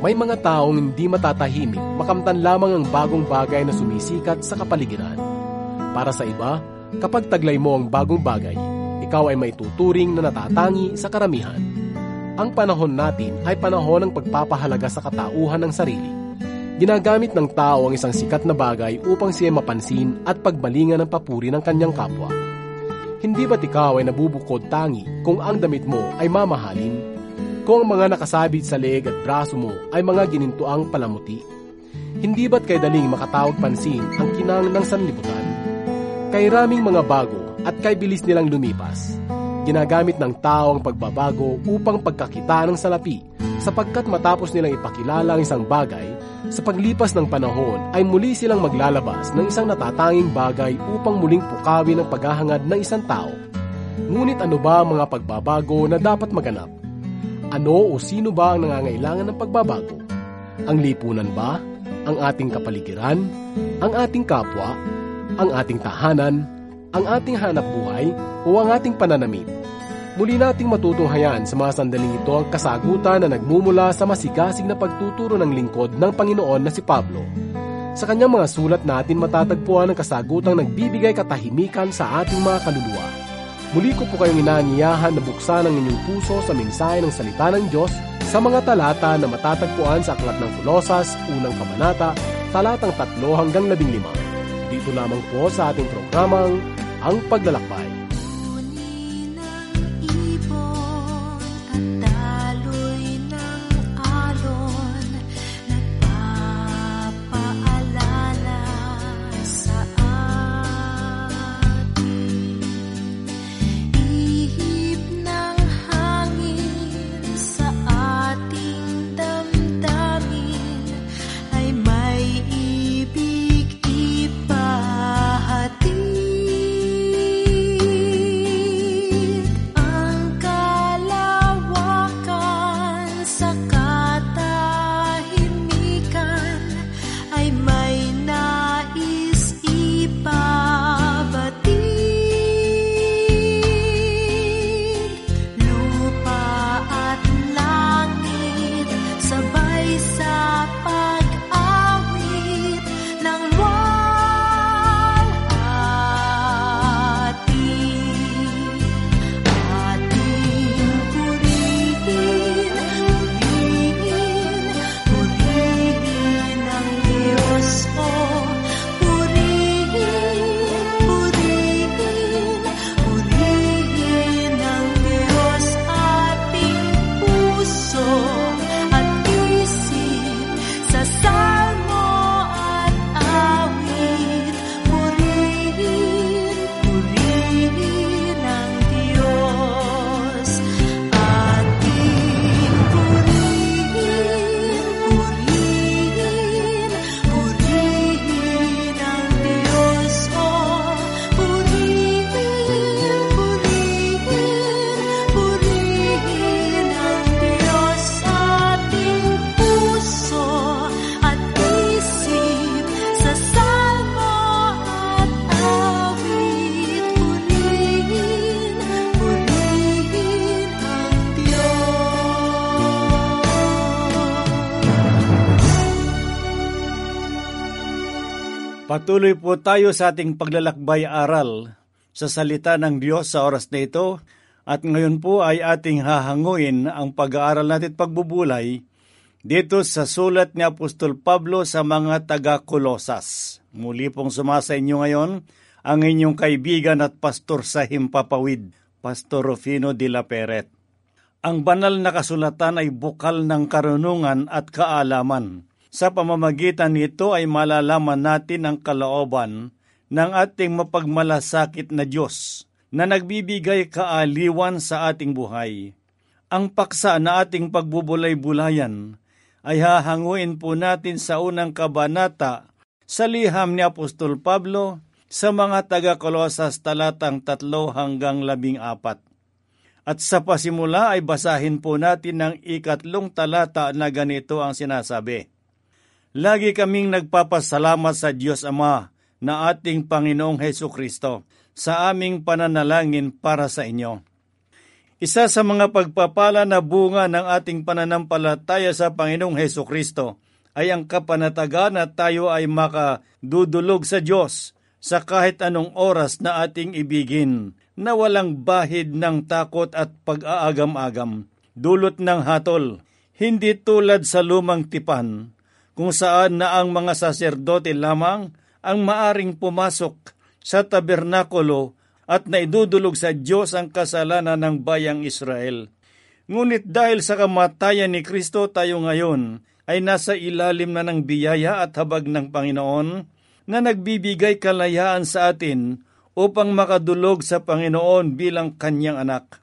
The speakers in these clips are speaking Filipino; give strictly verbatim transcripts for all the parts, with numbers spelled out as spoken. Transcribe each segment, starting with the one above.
May mga taong hindi matatahimik, makamtan lamang ang bagong bagay na sumisikat sa kapaligiran. Para sa iba, kapag taglay mo ang bagong bagay, ikaw ay may tuturing na natatangi sa karamihan. Ang panahon natin ay panahon ng pagpapahalaga sa katauhan ng sarili. Ginagamit ng tao ang isang sikat na bagay upang siya mapansin at pagbalingan ng papuri ng kanyang kapwa. Hindi ba't ikaw ay nabubukod tangi kung ang damit mo ay mamahalin? Kung ang mga nakasabit sa leeg at braso mo ay mga ginintuang palamuti? Hindi ba't kay daling makatawag pansin ang kinang ng sanlibutan? Kay raming mga bago at kay bilis nilang lumipas. Ginagamit ng tao ang pagbabago upang pagkakita ng salapi, sapagkat matapos nilang ipakilala ang isang bagay, sa paglipas ng panahon ay muli silang maglalabas ng isang natatanging bagay upang muling pukawin ang paghahangad ng isang tao. Ngunit ano ba ang mga pagbabago na dapat maganap? Ano o sino ba ang nangangailangan ng pagbabago? Ang lipunan ba? Ang ating kapaligiran? Ang ating kapwa? Ang ating tahanan? Ang ating hanap buhay? O ang ating pananamit? Muli nating matutunghayan sa mga sandaling ito ang kasagutan na nagmumula sa masigasig na pagtuturo ng lingkod ng Panginoon na si Pablo. Sa kanyang mga sulat natin matatagpuan ang kasagutang nagbibigay katahimikan sa ating mga kaluluwa. Muli ko po kayong inaanyayahan na buksan ang inyong puso sa mensahe ng salita ng Diyos sa mga talata na matatagpuan sa Aklat ng Kolosas, unang kabanata, talatang tatlo hanggang labing lima. Dito lamang po sa ating programang Ang Paglalakbay. Patuloy po tayo sa ating paglalakbay-aral sa salita ng Diyos sa oras na ito, at ngayon po ay ating hahanguin ang pag-aaral natin at pagbubulay dito sa sulat ni Apostol Pablo sa mga taga-Kolosas. Muli pong sumasa inyo ngayon ang inyong kaibigan at pastor sa Himpapawid, Pastor Rufino de la Peret. Ang banal na kasulatan ay bukal ng karunungan at kaalaman. Sa pamamagitan nito ay malalaman natin ang kalooban ng ating mapagmalasakit na Diyos na nagbibigay kaaliwan sa ating buhay. Ang paksa na ating pagbubulay-bulayan ay hahanguin po natin sa unang kabanata sa liham ni Apostol Pablo sa mga taga-Kolosas talatang tatlo hanggang labing apat. At sa pasimula ay basahin po natin ang ikatlong talata na ganito ang sinasabi. Lagi kaming nagpapasalamat sa Diyos Ama na ating Panginoong Hesukristo sa aming pananalangin para sa inyo. Isa sa mga pagpapala na bunga ng ating pananampalataya sa Panginoong Hesukristo ay ang kapanatagan na tayo ay makadudulog sa Diyos sa kahit anong oras na ating ibigin, na walang bahid ng takot at pag-aagam-agam, dulot ng hatol, hindi tulad sa lumang tipan, kung saan na ang mga saserdote lamang ang maaring pumasok sa tabernakulo at naidudulog sa Diyos ang kasalanan ng bayang Israel. Ngunit dahil sa kamatayan ni Kristo, tayo ngayon ay nasa ilalim na ng biyaya at habag ng Panginoon na nagbibigay kalayaan sa atin upang makadulog sa Panginoon bilang kanyang anak.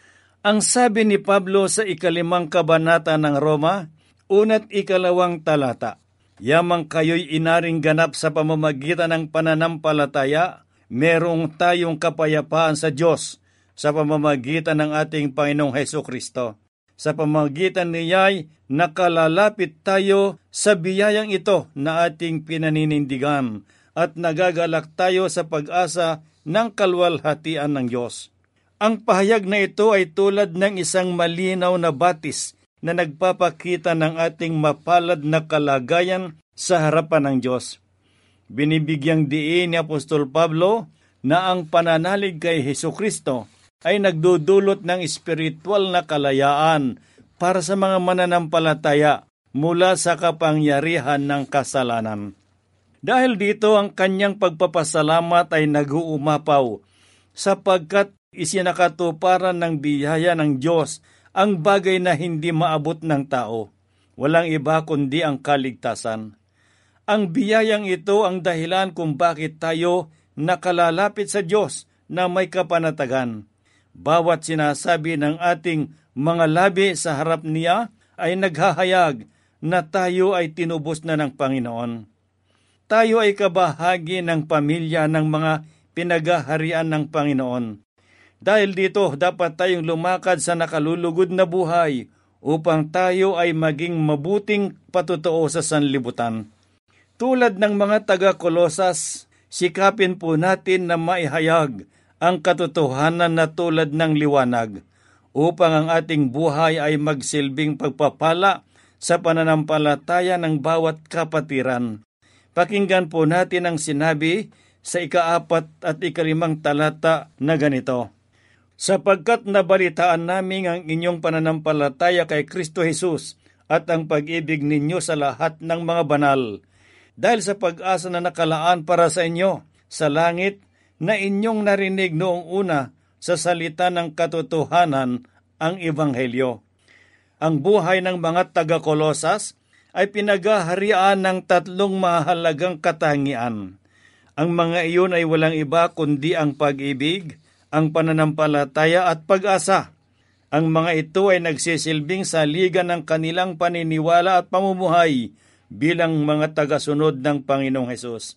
Ang sabi ni Pablo sa ikalimang kabanata ng Roma, una't ikalawang talata, yamang kayo'y inaring ganap sa pamamagitan ng pananampalataya, merong tayong kapayapaan sa Diyos sa pamamagitan ng ating Panginoong Hesukristo. Sa pamamagitan niya'y nakalalapit tayo sa biyayang ito na ating pinaninindigan at nagagalak tayo sa pag-asa ng kalwalhatian ng Diyos. Ang pahayag na ito ay tulad ng isang malinaw na batis na nagpapakita ng ating mapalad na kalagayan sa harapan ng Diyos. Binibigyang diin ni Apostol Pablo na ang pananalig kay Hesukristo ay nagdudulot ng espiritual na kalayaan para sa mga mananampalataya mula sa kapangyarihan ng kasalanan. Dahil dito ang kanyang pagpapasalamat ay nag-uumapaw sapagkat isinakatuparan ng biyaya ng Diyos ang bagay na hindi maabot ng tao. Walang iba kundi ang kaligtasan. Ang biyayang ito ang dahilan kung bakit tayo nakalalapit sa Diyos na may kapanatagan. Bawat sinasabi ng ating mga labi sa harap niya ay naghahayag na tayo ay tinubos na ng Panginoon. Tayo ay kabahagi ng pamilya ng mga pinagaharian ng Panginoon. Dahil dito, dapat tayong lumakad sa nakalulugod na buhay upang tayo ay maging mabuting patotoo sa sanlibutan. Tulad ng mga taga-Kolosas, sikapin po natin na maihayag ang katotohanan na tulad ng liwanag upang ang ating buhay ay magsilbing pagpapala sa pananampalataya ng bawat kapatiran. Pakinggan po natin ang sinabi sa ikaapat at ikalimang talata na ganito, sapagkat nabalitaan namin ang inyong pananampalataya kay Kristo Jesus at ang pag-ibig ninyo sa lahat ng mga banal, dahil sa pag-asa na nakalaan para sa inyo sa langit na inyong narinig noong una sa salita ng katotohanan, ang Ebanghelyo. Ang buhay ng mga taga-Kolosas ay pinagaharian ng tatlong mahalagang katangian. Ang mga iyon ay walang iba kundi ang pag-ibig, ang pananampalataya at pag-asa. Ang mga ito ay nagsisilbing saligan ng kanilang paniniwala at pamumuhay bilang mga tagasunod ng Panginoong Hesus.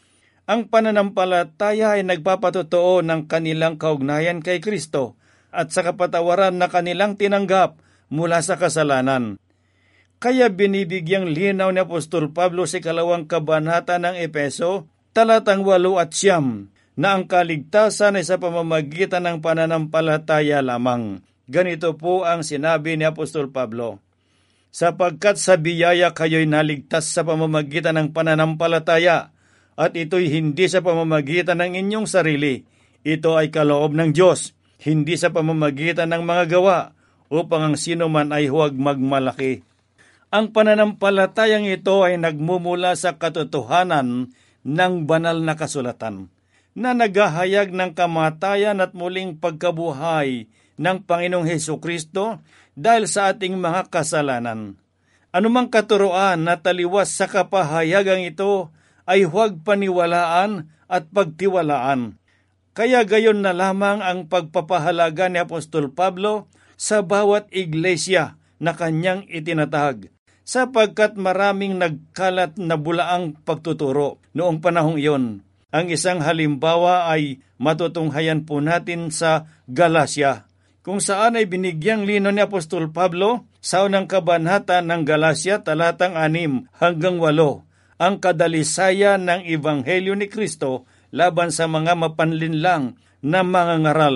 Ang pananampalataya ay nagpapatotoo ng kanilang kaugnayan kay Kristo at sa kapatawaran na kanilang tinanggap mula sa kasalanan. Kaya binibigyang linaw ni Apostol Pablo sa ikalawang kabanata ng Epeso, talatang walo at siyam, na ang kaligtasan ay sa pamamagitan ng pananampalataya lamang. Ganito po ang sinabi ni Apostol Pablo, sapagkat sa biyaya kayo'y naligtas sa pamamagitan ng pananampalataya, at ito'y hindi sa pamamagitan ng inyong sarili. Ito ay kaloob ng Diyos, hindi sa pamamagitan ng mga gawa, upang ang sino man ay huwag magmalaki. Ang pananampalatayang ito ay nagmumula sa katotohanan ng banal na kasulatan, na naghahayag ng kamatayan at muling pagkabuhay ng Panginoong Hesukristo dahil sa ating mga kasalanan. Anumang katuroan na taliwas sa kapahayagang ito ay huwag paniwalaan at pagtiwalaan. Kaya gayon na lamang ang pagpapahalaga ni Apostol Pablo sa bawat iglesia na kanyang itinatag, sapagkat maraming nagkalat na bulaang pagtuturo noong panahong iyon. Ang isang halimbawa ay matutunghayan po natin sa Galacia, kung saan ay binigyang lino ni Apostol Pablo sa unang kabanata ng Galacia talatang anim hanggang walo, ang kadalisaya ng Ebanghelyo ni Kristo laban sa mga mapanlinlang na mga ngaral,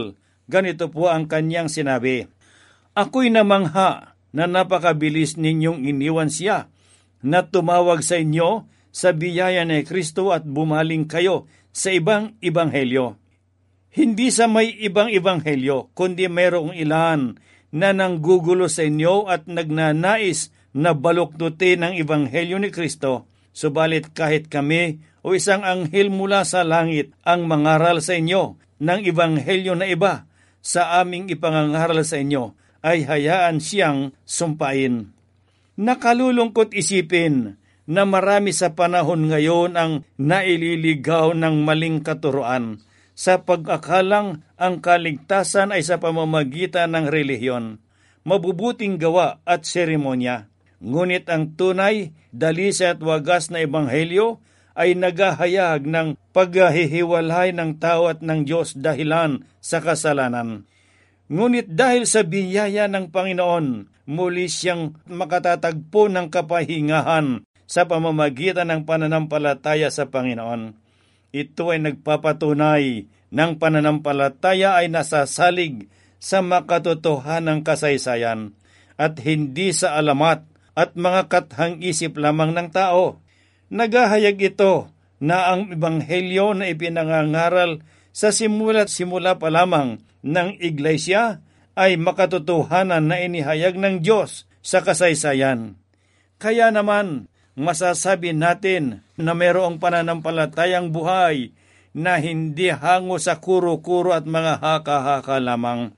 Ganito po ang kanyang sinabi, "Ako'y namangha na napakabilis ninyong iniwan siya, na tumawag sa inyo sa biyaya ni Kristo at bumaling kayo sa ibang ibanghelyo." Hindi sa may ibang ibanghelyo, kundi mayroong ilan na nanggugulo sa inyo at nagnanais na baluktutin ang ebanghelyo ni Kristo. Subalit kahit kami o isang anghel mula sa langit ang mangaral sa inyo ng ebanghelyo na iba sa aming ipangangaral sa inyo, ay hayaan siyang sumpain. Nakalulungkot isipin na marami sa panahon ngayon ang naililigaw ng maling katuruan sa pag-akalang ang kaligtasan ay sa pamamagitan ng relihiyon, mabubuting gawa at seremonya. Ngunit ang tunay, dalisay at wagas na ebanghelyo ay naghahayag ng paghihiwalay ng tao at ng Diyos dahilan sa kasalanan. Ngunit dahil sa biyaya ng Panginoon, muli siyang makatatagpo ng kapahingahan sa pamamagitan ng pananampalataya sa Panginoon. Ito ay nagpapatunay ng pananampalataya ay nasasalig sa makatotohanang kasaysayan at hindi sa alamat at mga kathang-isip lamang ng tao. Naghahayag ito na ang ebanghelyo na ipinangangaral sa simula't simula pa lamang ng iglesia ay makatotohanan na inihayag ng Diyos sa kasaysayan. Kaya naman, masasabi natin na mayroong pananampalatayang buhay na hindi hango sa kuro-kuro at mga haka-haka lamang.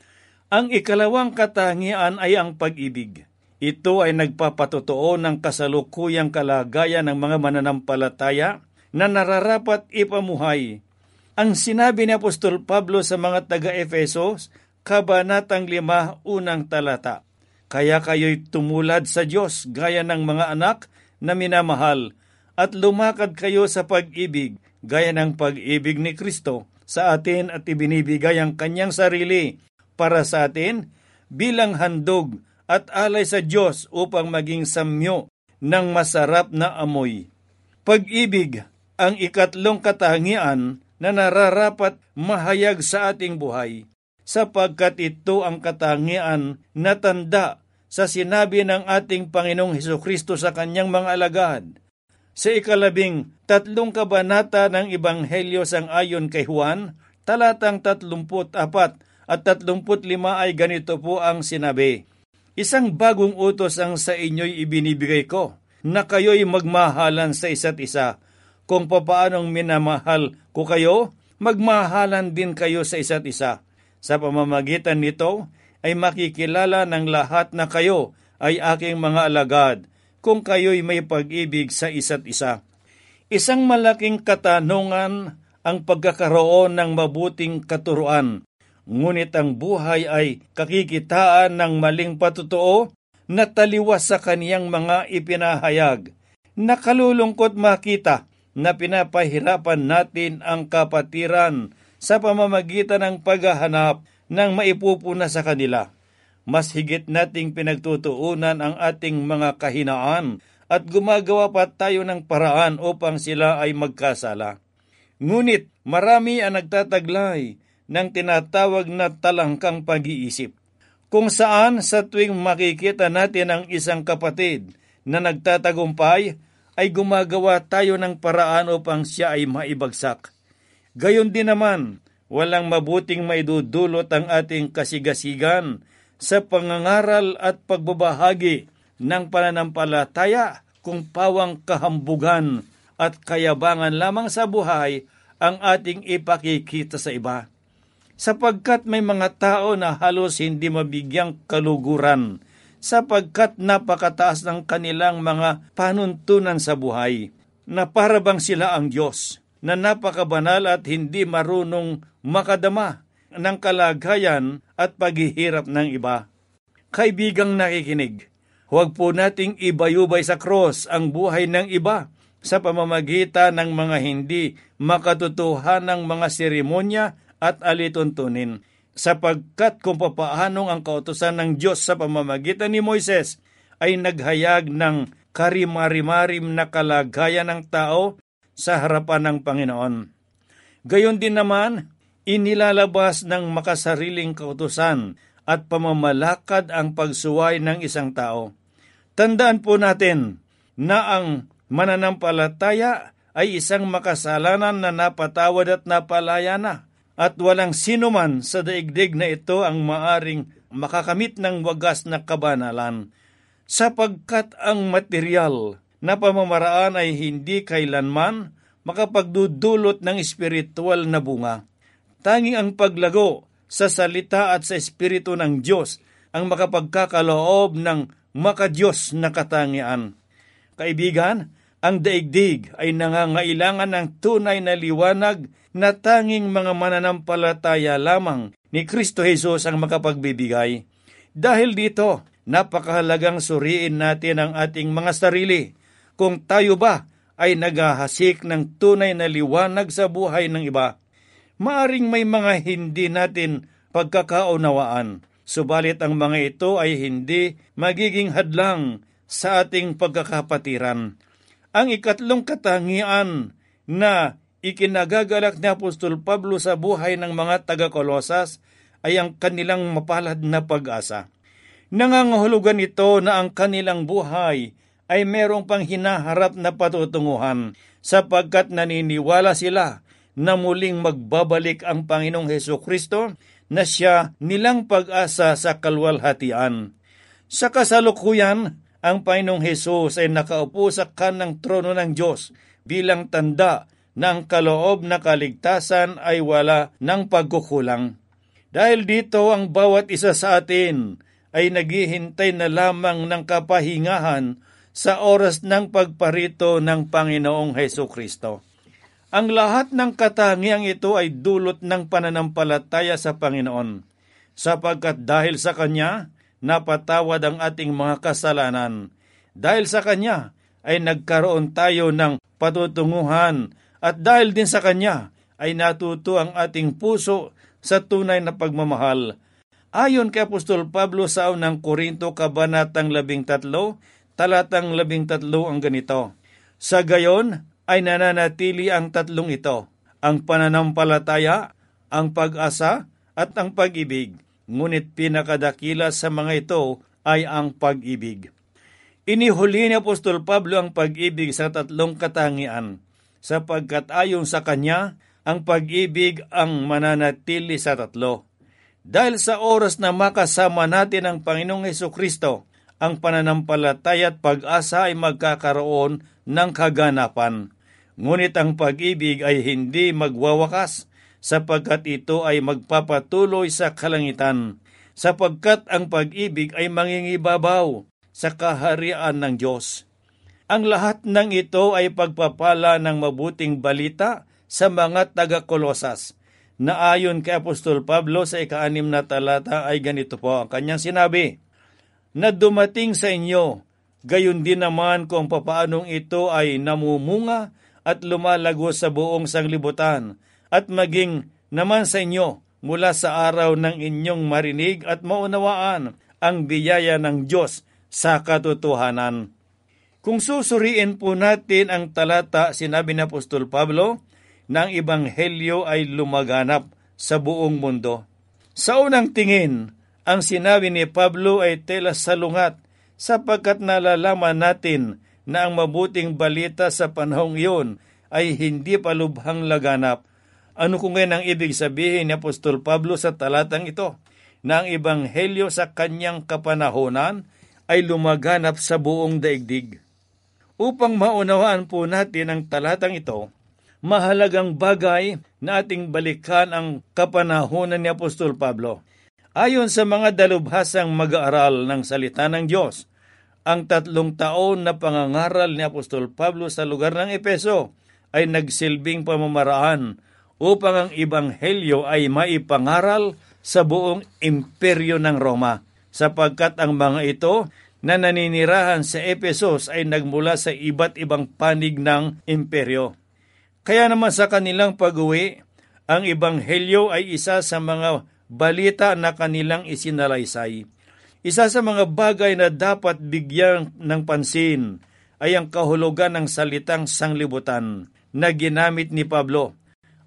Ang ikalawang katangian ay ang pag-ibig. Ito ay nagpapatotoo ng kasalukuyang kalagayan ng mga mananampalataya na nararapat ipamuhay. Ang sinabi ni Apostol Pablo sa mga taga-Efesos, Kabanatang lima, unang talata, "Kaya kayo'y tumulad sa Diyos gaya ng mga anak na minamahal, at lumakad kayo sa pag-ibig gaya ng pag-ibig ni Kristo sa atin at ibinibigay ang kanyang sarili para sa atin bilang handog at alay sa Diyos upang maging samyo ng masarap na amoy." Pag-ibig ang ikatlong katangian na nararapat mahayag sa ating buhay, sapagkat ito ang katangian na tanda sa sinabi ng ating Panginoong Hesukristo sa kanyang mga alagad. Sa ikalabing tatlong kabanata ng Ebanghelyo sang-ayon kay Juan, talatang tatlumput apat at tatlumput lima ay ganito po ang sinabi, "Isang bagong utos ang sa inyo'y ibinibigay ko, na kayo'y magmahalan sa isa't isa. Kung papaanong minamahal ko kayo, magmahalan din kayo sa isa't isa. Sa pamamagitan nito ay makikilala ng lahat na kayo ay aking mga alagad, kung kayo'y may pag-ibig sa isa't isa." Isang malaking katanungan ang pagkakaroon ng mabuting katuruan, ngunit ang buhay ay kakikitaan ng maling patotoo na taliwas sa kaniyang mga ipinahayag. Nakalulungkot makita na pinapahirapan natin ang kapatiran sa pamamagitan ng paghahanap ng maipupuna sa kanila. Mas higit nating pinagtutuunan ang ating mga kahinaan at gumagawa pa tayo ng paraan upang sila ay magkasala. Ngunit marami ang nagtataglay ng tinatawag na talangkang pag-iisip, kung saan sa tuwing makikita natin ang isang kapatid na nagtatagumpay, ay gumagawa tayo ng paraan upang siya ay maibagsak. Gayon din naman, walang mabuting maidudulot ang ating kasigasigan sa pangangaral at pagbabahagi ng pananampalataya kung pawang kahambugan at kayabangan lamang sa buhay ang ating ipakikita sa iba. Sapagkat may mga tao na halos hindi mabigyang kaluguran, sapagkat napakataas ng kanilang mga panuntunan sa buhay, na para bang sila ang Diyos, na napakabanal at hindi marunong makadama ng kalagayan at paghihirap ng iba. Kaibigang nakikinig, huwag po nating ibayubay sa cross ang buhay ng iba sa pamamagitan ng mga hindi makatotohanang mga seremonya at alituntunin, sapagkat kung papaanong ang kautusan ng Diyos sa pamamagitan ni Moises ay naghayag ng karimari-marim na kalagayan ng tao sa harapan ng Panginoon. Gayon din naman, inilalabas ng makasariling kautusan at pamamalakad ang pagsuway ng isang tao. Tandaan po natin na ang mananampalataya ay isang makasalanan na napatawad at napalaya na, at walang sinuman sa daigdig na ito ang maaring makakamit ng wagas na kabanalan, sapagkat ang material na pamamaraan ay hindi kailanman makapagdudulot ng espiritual na bunga. Tanging ang paglago sa salita at sa espiritu ng Diyos ang makapagkakaloob ng makadiyos na katangian. Kaibigan, ang daigdig ay nangangailangan ng tunay na liwanag na tanging mga mananampalataya lamang ni Kristo Jesus ang makapagbibigay. Dahil dito, napakahalagang suriin natin ang ating mga sarili kung tayo ba ay naghahasik ng tunay na liwanag sa buhay ng iba. Maaring may mga hindi natin pagkakaunawaan, subalit ang mga ito ay hindi magiging hadlang sa ating pagkakapatiran. Ang ikatlong katangian na ikinagagalak ni Apostol Pablo sa buhay ng mga taga-Kolosas ay ang kanilang mapalad na pag-asa. Nangangahulugan ito na ang kanilang buhay ay merong pang hinaharap na patutunguhan, sapagkat naniniwala sila na muling magbabalik ang Panginoong Hesukristo na siya nilang pag-asa sa kalwalhatian. Sa kasalukuyan, ang Panginoong Hesus ay nakaupo sa kanang trono ng Diyos bilang tanda na ang kaloob na kaligtasan ay wala ng pagkukulang. Dahil dito ang bawat isa sa atin ay naghihintay na lamang ng kapahingahan sa oras ng pagparito ng Panginoong Hesukristo. Ang lahat ng katangiang ito ay dulot ng pananampalataya sa Panginoon, sapagkat dahil sa Kanya, napatawad ang ating mga kasalanan. Dahil sa Kanya, ay nagkaroon tayo ng patutunguhan, at dahil din sa Kanya, ay natuto ang ating puso sa tunay na pagmamahal. Ayon kay Apostol Pablo sa unang Korinto, kabanatang labing tatlo, talatang labing tatlo ang ganito: Sa gayon ay nananatili ang tatlong ito, ang pananampalataya, ang pag-asa, at ang pag-ibig. Ngunit pinakadakila sa mga ito ay ang pag-ibig. Inihuli ni Apostol Pablo ang pag-ibig sa tatlong katangian, sapagkat ayon sa kanya, ang pag-ibig ang mananatili sa tatlo. Dahil sa oras na makasama natin ang Panginoong Hesukristo, ang pananampalataya at pag-asa ay magkakaroon ng kaganapan. Ngunit ang pag-ibig ay hindi magwawakas, sapagkat ito ay magpapatuloy sa kalangitan, sapagkat ang pag-ibig ay mangingibabaw sa kaharian ng Diyos. Ang lahat ng ito ay pagpapala ng mabuting balita sa mga taga-Kolosas, na ayon kay Apostol Pablo sa ika-anim na talata ay ganito po ang kanyang sinabi: na dumating sa inyo, gayon din naman kung papaanong ito ay namumunga at lumalago sa buong sanglibutan, at maging naman sa inyo mula sa araw ng inyong marinig at maunawaan ang biyaya ng Diyos sa katotohanan. Kung susuriin po natin ang talata, sinabi ni Apostol Pablo na ang ebanghelyo ay lumaganap sa buong mundo. Sa unang tingin, ang sinabi ni Pablo ay tela salungat, sapagkat nalalaman natin na ang mabuting balita sa panahong iyon ay hindi pa lubhang laganap. Ano kung ngayon ang ibig sabihin ni Apostol Pablo sa talatang ito? Na ang ebanghelyo sa kanyang kapanahonan ay lumaganap sa buong daigdig. Upang maunawaan po natin ang talatang ito, mahalagang bagay na ating balikan ang kapanahonan ni Apostol Pablo. Ayon sa mga dalubhasang mag-aaral ng salita ng Diyos, ang tatlong taon na pangangaral ni Apostol Pablo sa lugar ng Epeso ay nagsilbing pamamaraan upang ang ebanghelyo ay maipangaral sa buong imperyo ng Roma, sapagkat ang mga ito na naninirahan sa Epesos ay nagmula sa iba't ibang panig ng imperyo. Kaya naman sa kanilang pag-uwi, ang ebanghelyo ay isa sa mga balita na kanilang isinalaysay. Isa sa mga bagay na dapat bigyan ng pansin ay ang kahulugan ng salitang sanglibutan na ginamit ni Pablo.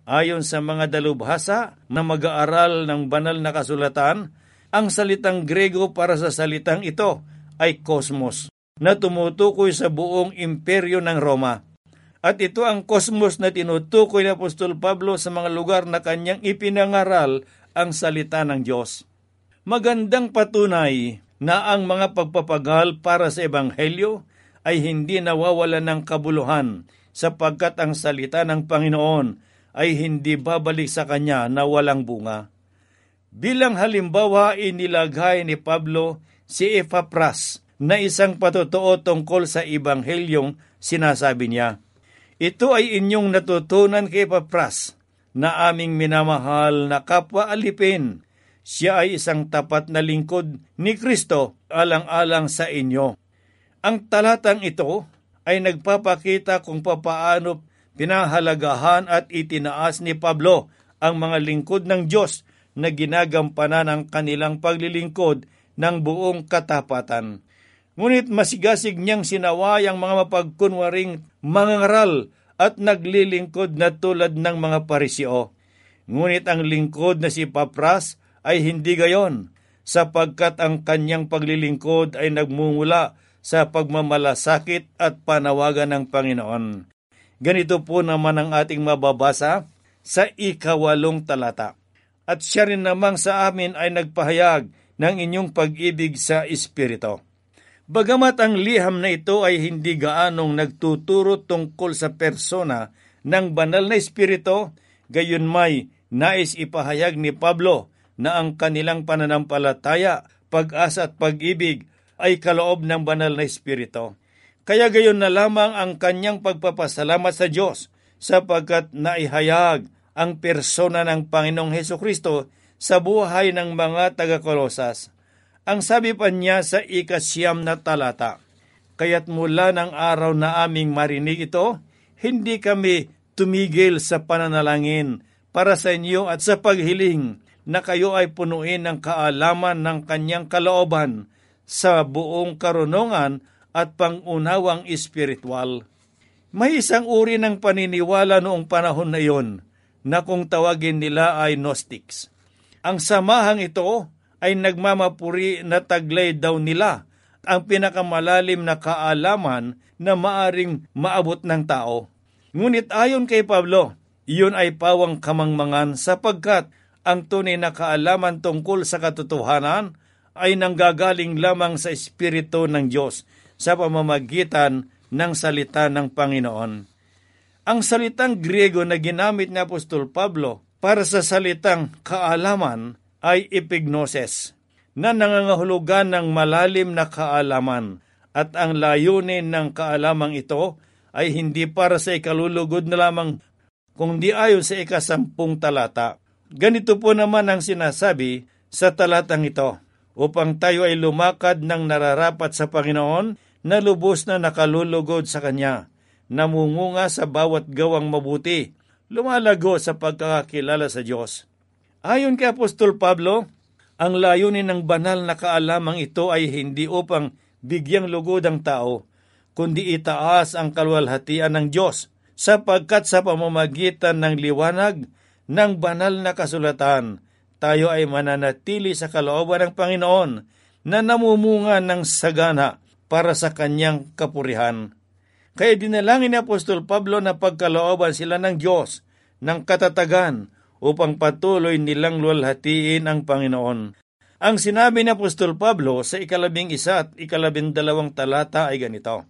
Ayon sa mga dalubhasa na mag-aaral ng banal na kasulatan, ang salitang Grego para sa salitang ito ay kosmos, na tumutukoy sa buong imperyo ng Roma. At ito ang kosmos na tinutukoy ni Apostol Pablo sa mga lugar na kanyang ipinangaral ang salita ng Diyos. Magandang patunay na ang mga pagpapagal para sa Ebanghelyo ay hindi nawawalan ng kabuluhan, sapagkat ang salita ng Panginoon ay hindi babalik sa kanya na walang bunga. Bilang halimbawa, inilagay ni Pablo si Epapras na isang patotoo tungkol sa Ebanghelyong sinasabi niya. Ito ay inyong natutunan kay Epapras na aming minamahal na kapwa alipin. Siya ay isang tapat na lingkod ni Kristo alang-alang sa inyo. Ang talatang ito ay nagpapakita kung papaano pinahalagahan at itinaas ni Pablo ang mga lingkod ng Diyos na ginagampanan ang kanilang paglilingkod ng buong katapatan. Ngunit masigasig niyang sinaway ang mga mapagkunwaring mangangaral at naglilingkod na tulad ng mga Pariseo. Ngunit ang lingkod na si Epapras ay hindi gayon, sapagkat ang kanyang paglilingkod ay nagmumula sa pagmamalasakit at panawagan ng Panginoon. Ganito po naman ang ating mababasa sa ikawalong talata. At siya rin namang sa amin ay nagpahayag ng inyong pag-ibig sa Espiritu. Bagamat ang liham na ito ay hindi gaanong nagtuturo tungkol sa persona ng banal na Espiritu, gayon may nais ipahayag ni Pablo na ang kanilang pananampalataya, pag-asa at pag-ibig ay kaloob ng banal na Espiritu. Kaya gayon na lamang ang kanyang pagpapasalamat sa Diyos sapagkat naihayag ang persona ng Panginoong Hesukristo sa buhay ng mga taga-Kolosas. Ang sabi pa niya sa ikasyam na talata, kaya't mula ng araw na aming marinig ito, hindi kami tumigil sa pananalangin para sa inyo at sa paghiling na kayo ay punuin ng kaalaman ng kanyang kalooban sa buong karunungan at pangunawang espiritual. May isang uri ng paniniwala noong panahon na iyon na kung tawagin nila ay Gnostics. Ang samahang ito ay nagmamapuri na taglay daw nila ang pinakamalalim na kaalaman na maaring maabot ng tao. Ngunit ayon kay Pablo, iyon ay pawang kamangmangan sapagkat ang tunay na kaalaman tungkol sa katotohanan ay nanggagaling lamang sa Espiritu ng Diyos sa pamamagitan ng salita ng Panginoon. Ang salitang Griego na ginamit ni Apostol Pablo para sa salitang kaalaman ay epignosis, na nangangahulugan ng malalim na kaalaman, at ang layunin ng kaalamang ito ay hindi para sa ikalulugod na lamang, kundi ayon sa ikasampung talata. Ganito po naman ang sinasabi sa talatang ito, upang tayo ay lumakad ng nararapat sa Panginoon na lubos na nakalulugod sa Kanya, namungunga sa bawat gawang mabuti, lumalago sa pagkakakilala sa Diyos. Ayon kay Apostol Pablo, ang layunin ng banal na kaalamang ito ay hindi upang bigyang lugod ang tao, kundi itaas ang kaluwalhatian ng Diyos, sapagkat sa pamamagitan ng liwanag ng banal na kasulatan, tayo ay mananatili sa kalooban ng Panginoon na namumunga ng sagana para sa Kanyang kapurihan. Kaya dinalangin ni Apostol Pablo na pagkalooban sila ng Diyos ng katatagan upang patuloy nilang luwalhatiin ang Panginoon. Ang sinabi ni Apostol Pablo sa ikalabing isa at ikalabing dalawang talata ay ganito,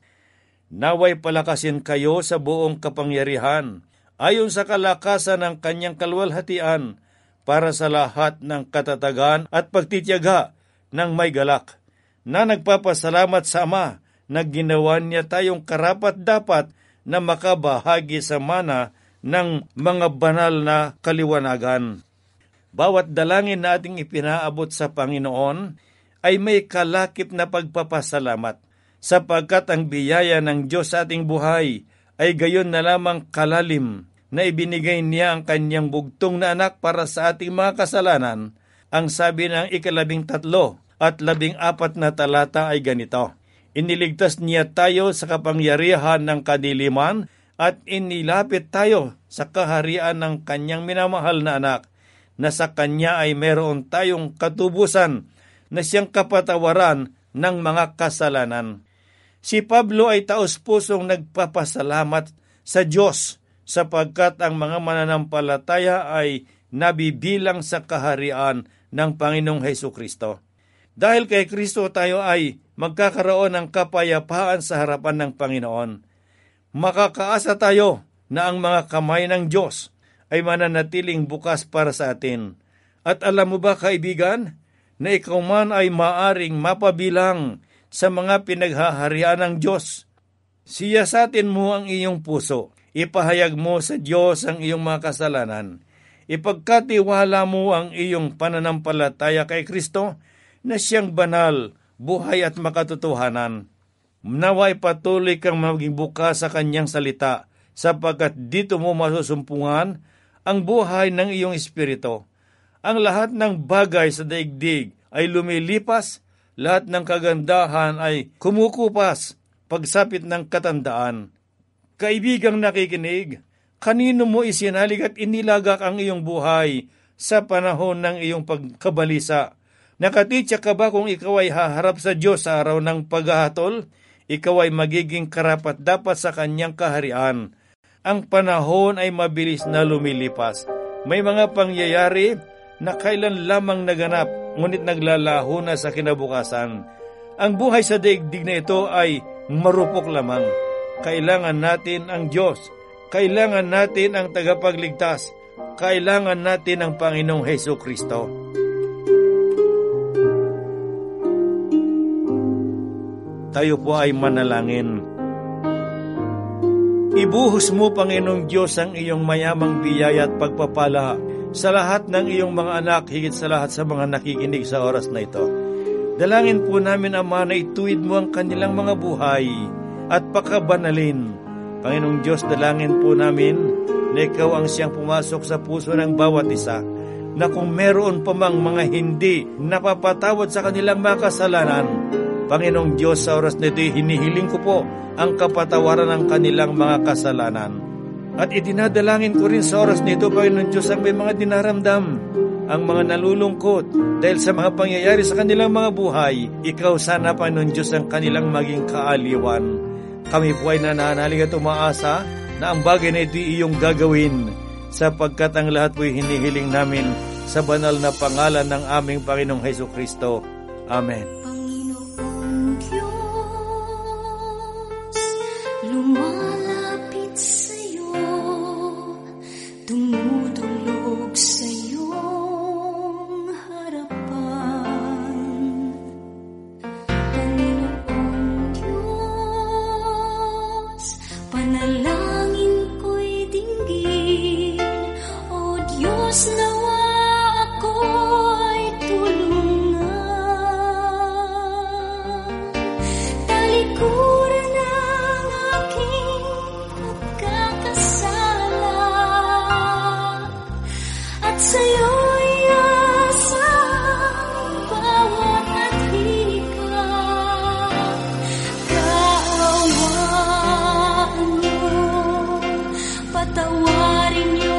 naway palakasin kayo sa buong kapangyarihan, ayon sa kalakasan ng kanyang kaluwalhatian, para sa lahat ng katatagan at pagtitiyaga ng may galak, na nagpapasalamat sa Ama na ginawa niya tayong karapat-dapat na makabahagi sa mana ng mga banal na kaliwanagan. Bawat dalangin na ating ipinaabot sa Panginoon ay may kalakip na pagpapasalamat, sapagkat ang biyaya ng Diyos sa ating buhay ay gayon na lamang kalalim na ibinigay niya ang kanyang bugtong na anak para sa ating mga kasalanan. Ang sabi ng ikalabing tatlo at labing apat na talata ay ganito, iniligtas niya tayo sa kapangyarihan ng kadiliman at inilapit tayo sa kaharian ng kanyang minamahal na anak, na sa kanya ay meron tayong katubusan na siyang kapatawaran ng mga kasalanan. Si Pablo ay taos-pusong nagpapasalamat sa Diyos sapagkat ang mga mananampalataya ay nabibilang sa kaharian ng Panginoong Hesukristo. Dahil kay Kristo tayo ay magkakaroon ng kapayapaan sa harapan ng Panginoon. Makakaasa tayo na ang mga kamay ng Diyos ay mananatiling bukas para sa atin. At alam mo ba, kaibigan, na ikaw man ay maaring mapabilang sa mga pinaghaharian ng Diyos. Siyasatin mo ang iyong puso. Ipahayag mo sa Diyos ang iyong mga kasalanan. Ipagkatiwala mo ang iyong pananampalataya kay Kristo na siyang banal, buhay at makatotohanan. Naway patuloy kang maging bukas sa kanyang salita sapagkat dito mo masusumpungan ang buhay ng iyong espiritu. Ang lahat ng bagay sa daigdig ay lumilipas, lahat ng kagandahan ay kumukupas pagsapit ng katandaan. Kaibigang nakikinig, kanino mo isinalig at inilagak ang iyong buhay sa panahon ng iyong pagkabalisa? Nakatitya ka ba kung ikaw ay haharap sa Diyos sa araw ng paghahatol? Ikaw ay magiging karapat-dapat sa kanyang kaharian. Ang panahon ay mabilis na lumilipas. May mga pangyayari na kailan lamang naganap, ngunit naglalaho na sa kinabukasan. Ang buhay sa daigdig na ito ay marupok lamang. Kailangan natin ang Diyos. Kailangan natin ang tagapagligtas. Kailangan natin ang Panginoong Hesukristo. Tayo po ay manalangin. Ibuhos mo, Panginoong Diyos, ang iyong mayamang biyaya at pagpapala sa lahat ng iyong mga anak, higit sa lahat sa mga nakikinig sa oras na ito. Dalangin po namin, Ama, na ituwid mo ang kanilang mga buhay at pakabanalin. Panginoong Diyos, dalangin po namin na ikaw ang siyang pumasok sa puso ng bawat isa, na kung meron pa mang mga hindi napapatawad sa kanilang mga kasalanan, Panginoong Diyos, sa oras na ito, hinihiling ko po ang kapatawaran ng kanilang mga kasalanan. At idinadalangin ko rin sa oras na ito, Panginoong Diyos, ang may mga dinaramdam, ang mga nalulungkot dahil sa mga pangyayari sa kanilang mga buhay. Ikaw sana, Panginoong Diyos, ang kanilang maging kaaliwan. Kami po ay nananalig at umaasa na ang bagay na ito iyong gagawin, sapagkat ang lahat po hinihiling namin sa banal na pangalan ng aming Panginoong Hesukristo. Amen. Lumalapit sa'yo, tumutulog sa iyong harapan. Panginoong Diyos, panalangin ko'y dinggin. O Diyos, nawa ako'y tulungan. Talikuran sa'yo'y asang bawat atika. Kaawaan mo, patawarin niyo